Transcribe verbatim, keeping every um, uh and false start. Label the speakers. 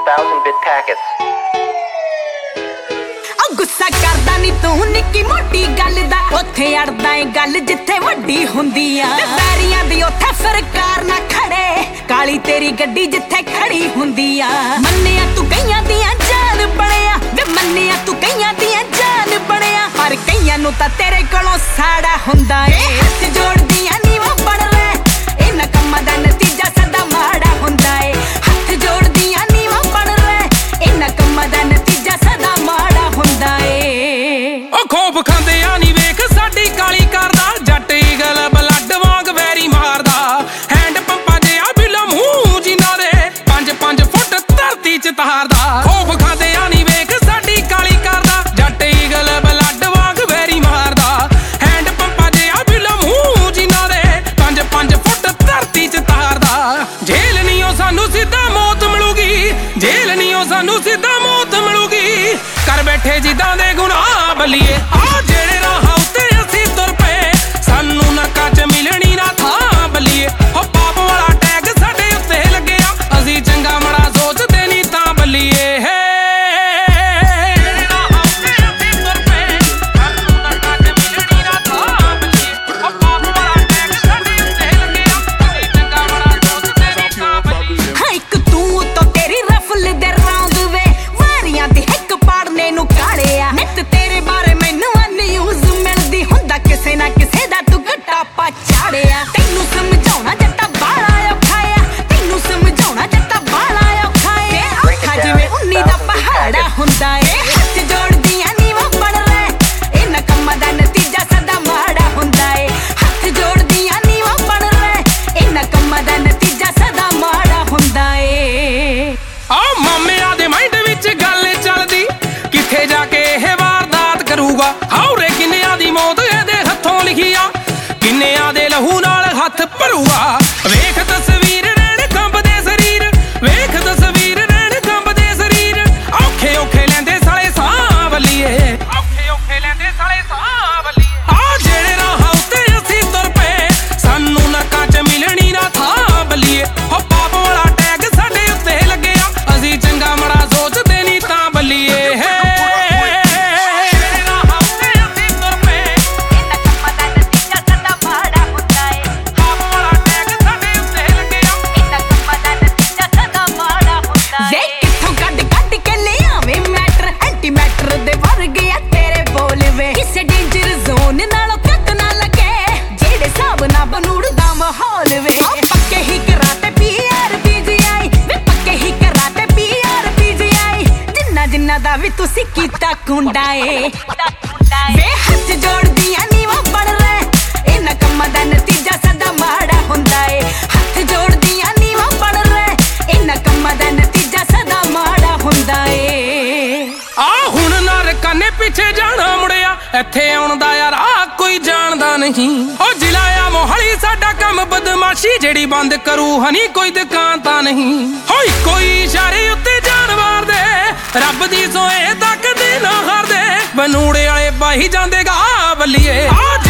Speaker 1: thousand bit packets.
Speaker 2: गुस्सा करदा नी तू निक्की मोटी गल दा उत्थे अड़दा ए गल जिथे वड्डी हुंदी आ पैरियां दी उत्थे सरकार ना खड़े काली तेरी गड्डी जिथे खड़ी हुंदी आ मन्निया तू कईयां दियां जान बणिया वे मन्निया तू कईयां दियां जान बणिया पर कईयां नू तां तेरे कोलों साड़ा हुंदा ए हथ जोड़दियां नी वो बण ले इन्हां कम्मां दा नतीजा सदा माड़ा हुंदा ए हथ जोड़दियां नी वो बण ले इन्हां कम्मां दा नतीजा सदा माड़ा हुंदा ए
Speaker 3: ओ खोप खांदे आ नी वेख साडी काली करदा जट ईगल ब्लड वांग वैरी मारदा हैंड पंपा दे आ बिल मूंह जिन्ना दे पंज पंज फुट धरती च तारदा खोप खांदे आ नी वेख साडी काली करदा जट ईगल ब्लड वांग वैरी मारदा हैंड पंपा दे आ बिल मूंह जिन्ना दे पंज पंज फुट धरती च तारदा जेल नी ओ सानू सीधा मौत मिलूगी जेल नी ओ सानू सीधा मौत मिलूगी कर बैठे जिद्दां दे गुनाह बलिए आ जेड़े राह उत्ते असीं तुर पए सानू नरकां च मिलनी ना थां बलिए ओ पाप वाला टैग साडे उत्ते लगेया असीं चंगा माड़ा सोचदे नी तां बलिए
Speaker 2: हुंदा ए हथ जोड़दियां नी वो बण ले इन्हां कम्मां दा नतीजा सदा माड़ा हुंदा ए हथ जोड़दियां नी वो बण ले इन्हां कम्मां दा नतीजा सदा माड़ा हुंदा ए
Speaker 3: आ मामिया दे माइंड विच गल चलदी किथे जाके ਇਹ ਵਾਰਦਾਤ ਕਰੂਗਾ ਹੌਰੇ ਕਿੰਨਿਆਂ ਦੀ ਮੌਤ ਇਹਦੇ ਹੱਥੋਂ ਲਿਖੀ ਆ ਕਿੰਨਿਆਂ ਦੇ ਲਹੂ ਨਾਲ ਹੱਥ ਭਰੂਗਾ ਵੇਖ ਤਸਵੀਰ ਰਹਿਣ ਕੰਬਦੇ ਸਰੀਰ ਵੇਖ ਤਸਵੀਰ ਰਹਿਣ ਕੰਬਦੇ ਸਰੀਰ ਔਖੇ ਔਖੇ ਲੈਂਦੇ ਸਾਲੇ ਸਾਹ ਬੱਲੀਏ ਔਖੇ ਔਖੇ ਲੈਂਦੇ ਸਾਲੇ ਸਾਹ ਬੱਲੀਏ ਆ ਜਿਹੜੇ ਰਾਹ ਉੱਤੇ ਅਸੀਂ ਤੁਰ ਪਏ ਸਾਨੂੰ ਨਰਕਾਂ ਚ ਮਿਲਣੀ ਨਾ ਥਾਂ ਬੱਲੀਏ ਹੋ ਪਾਪ ਵਾਲਾ ਟੈਗ ਸਾਡੇ ਉੱਤੇ ਲੱਗਿਆ ਅਸੀਂ ਚੰਗਾ ਮਾੜਾ ਸੋਚਦੇ ਨੀ ਤਾਂ ਬੱਲੀਏ
Speaker 2: दा भी तुसी कीता कुंडा ए वे हथ जोड़दियां नी वो बण ले इन्हां कम्मां दा नतीजा सदा माड़ा हुंदा ए हथ जोड़दियां नी वो बण ले इन्हां कम्मां दा नतीजा सदा माड़ा हुंदा ए
Speaker 3: आ हुण नरकां ने पिछे जाना मुड़िया इत्थे आउण दा यार आ कोई जानदा नहीं ओ जिला आ मोहाली साडा काम बदमाशी जेड़ी बंद करू हनी कोई दुकान तां नहीं होई कोई इशारे उत्ते जानवर दे रब दी सोए तक दे ना हारदे बनूड़े वाले बाही जांदे गा बल्लिए।